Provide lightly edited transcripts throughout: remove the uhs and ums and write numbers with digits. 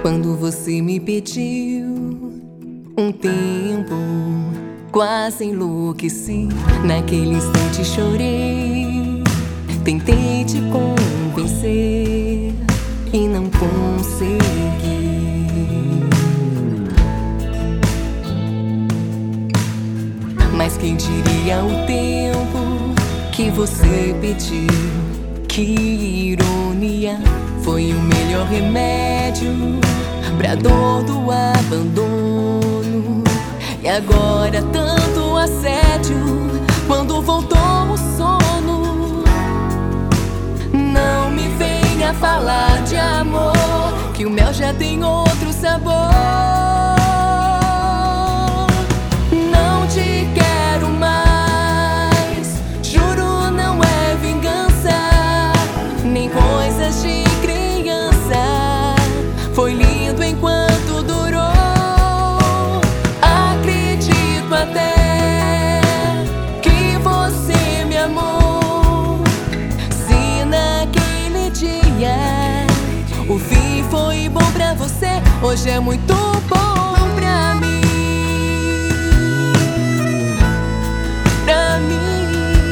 Quando você me pediu um tempo, quase enlouqueci. Naquele instante chorei, tentei te convencer e não consegui. Mas quem diria o tempo que você pediu? Que ironia, foi o melhor remédio pra dor do abandono. E agora tanto assédio, quando voltou o sono. Não me venha falar de amor, que o mel já tem outro sabor. Não te quero mais, juro, não é vingança, nem coisas de criança. Foi lindo enquanto durou. Acredito até que você me amou. Se naquele dia o fim foi bom pra você, hoje é muito bom pra mim. Pra mim.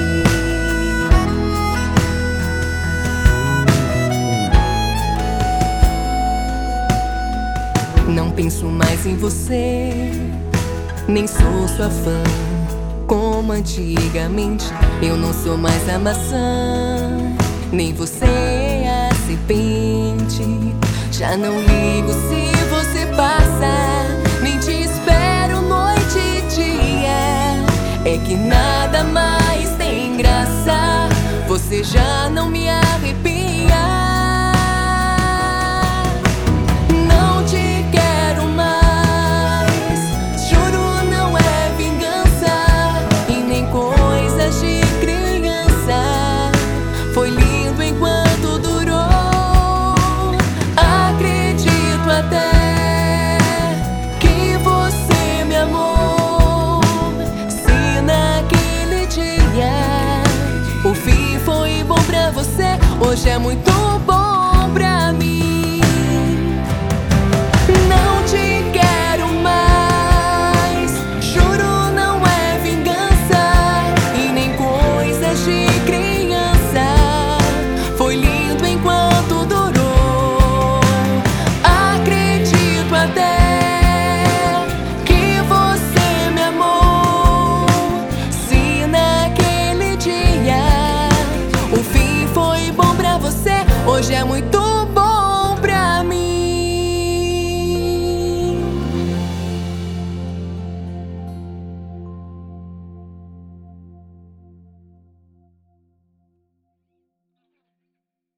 Não penso mais em você, nem sou sua fã como antigamente. Eu não sou mais a maçã, nem você é a serpente. Já não ligo se você passa, nem te espero noite e dia. É que